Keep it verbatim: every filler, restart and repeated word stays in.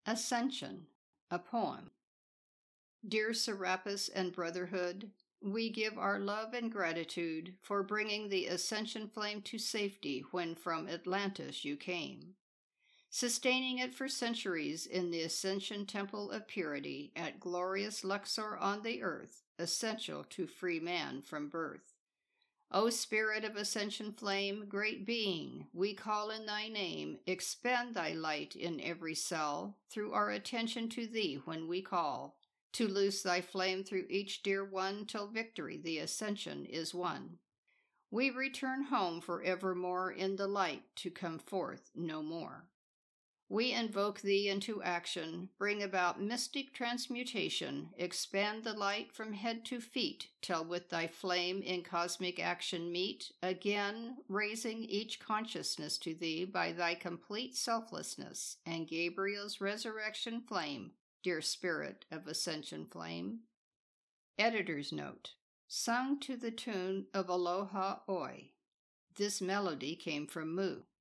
Ascension, a poem. Dear Serapis and Brotherhood, we give our love and gratitude for bringing the ascension flame to safety when from Atlantis you came, sustaining it for centuries in the Ascension Temple of Purity at glorious Luxor on the earth, essential to free man from birth. O Spirit of Ascension Flame, great being, we call in thy name, expend thy light in every cell, through our attention to thee when we call, to loose thy flame through each dear one till victory, the ascension, is won. We return home for evermore in the light to come forth no more. We invoke thee into action, bring about mystic transmutation, expand the light from head to feet, till with thy flame in cosmic action meet, again raising each consciousness to thee by thy complete selflessness and Gabriel's resurrection flame, dear Spirit of Ascension Flame. Editor's note: sung to the tune of Aloha Oi. This melody came from Mu.